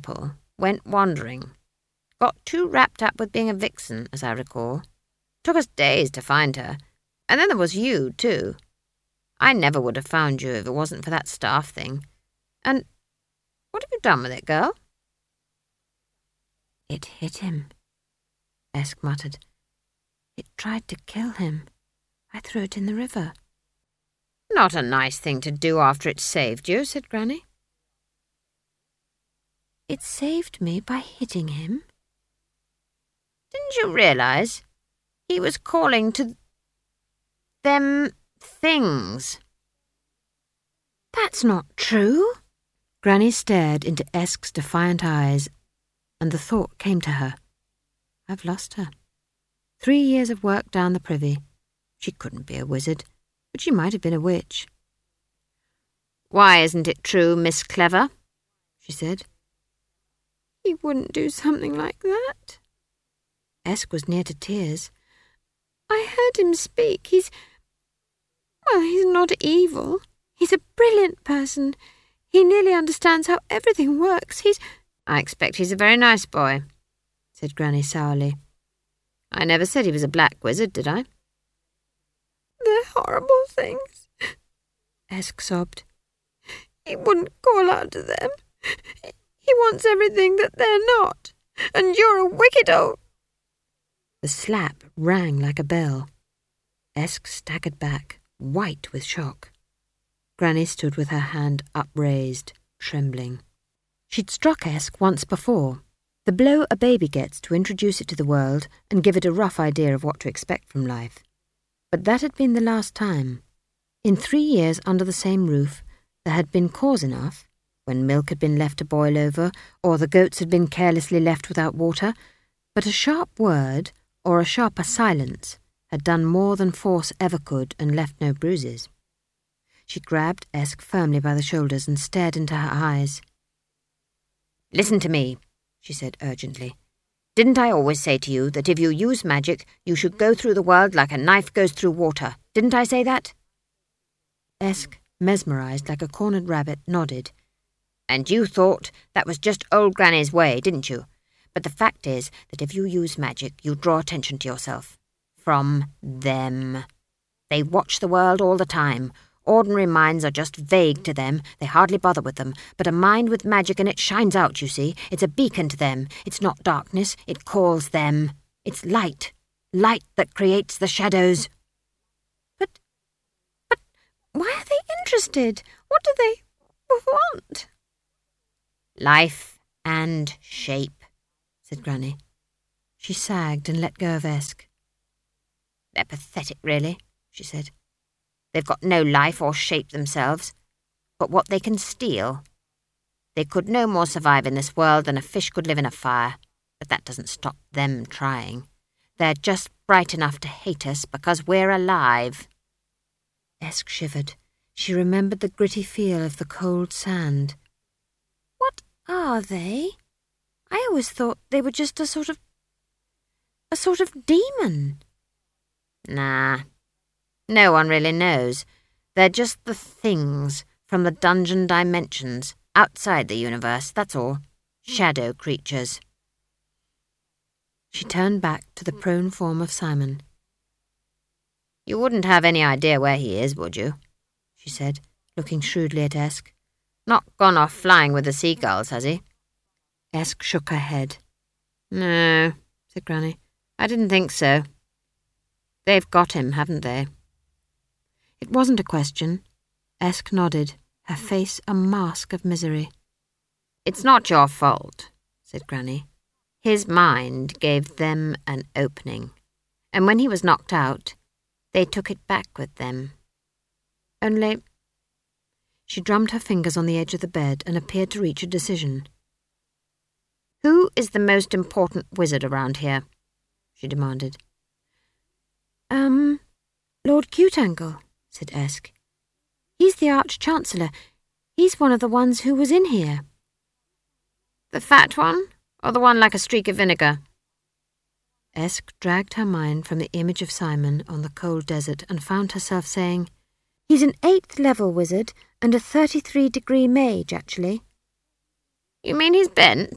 Apple went wandering. Got too wrapped up with being a vixen, as I recall. Took us days to find her. And then there was you, too. I never would have found you if it wasn't for that staff thing. And what have you done with it, girl?" "It hit him," Esk muttered. "It tried to kill him. I threw it in the river." "Not a nice thing to do after it saved you," said Granny. "It saved me by hitting him." "Didn't you realise he was calling to them things?" "That's not true." Granny stared into Esk's defiant eyes, and the thought came to her. I've lost her. 3 years of work down the privy. She couldn't be a wizard, but she might have been a witch. "Why isn't it true, Miss Clever?" she said. "He wouldn't do something like that." Esk was near to tears. "I heard him speak. He's not evil. He's a brilliant person. He nearly understands how everything works. "I expect he's a very nice boy," said Granny sourly. "I never said he was a black wizard, did I?" "They're horrible things," Esk sobbed. "He wouldn't call out to them. He wants everything that they're not. And you're a wicked old—" The slap rang like a bell. Esk staggered back, white with shock. Granny stood with her hand upraised, trembling. She'd struck Esk once before, the blow a baby gets to introduce it to the world and give it a rough idea of what to expect from life. But that had been the last time. In 3 years under the same roof, there had been cause enough, when milk had been left to boil over, or the goats had been carelessly left without water, but a sharp word, or a sharper silence, had done more than force ever could and left no bruises. She grabbed Esk firmly by the shoulders and stared into her eyes. "Listen to me," she said urgently. "Didn't I always say to you that if you use magic, you should go through the world like a knife goes through water? Didn't I say that?" Esk, mesmerised like a cornered rabbit, nodded. "And you thought that was just old Granny's way, didn't you? But the fact is that if you use magic, you draw attention to yourself. From them. They watch the world all the time. Ordinary minds are just vague to them. They hardly bother with them. But a mind with magic in it shines out, you see. It's a beacon to them. It's not darkness. It calls them. It's light. Light that creates the shadows." But why are they interested? What do they want?" "Life and shape," said Granny. She sagged and let go of Esk. "They're pathetic, really," she said. "They've got no life or shape themselves, but what they can steal. They could no more survive in this world than a fish could live in a fire, but that doesn't stop them trying. They're just bright enough to hate us because we're alive." Esk shivered. She remembered the gritty feel of the cold sand. "What are they? I always thought they were just a sort of demon." "Nah. No one really knows. They're just the things from the dungeon dimensions, outside the universe, that's all. Shadow creatures." She turned back to the prone form of Simon. "You wouldn't have any idea where he is, would you?" she said, looking shrewdly at Esk. "Not gone off flying with the seagulls, has he?" Esk shook her head. "No," said Granny. "I didn't think so. They've got him, haven't they?" It wasn't a question. Esk nodded, her face a mask of misery. "It's not your fault," said Granny. "His mind gave them an opening, and when he was knocked out, they took it back with them. Only—" She drummed her fingers on the edge of the bed and appeared to reach a decision. "Who is the most important wizard around here?" she demanded. Lord Cutangle," said Esk. "He's the Arch-Chancellor. He's one of the ones who was in here." "The fat one, or the one like a streak of vinegar?" Esk dragged her mind from the image of Simon on the cold desert and found herself saying, "He's an 8th level wizard and a 33-degree mage, actually." "You mean he's bent?"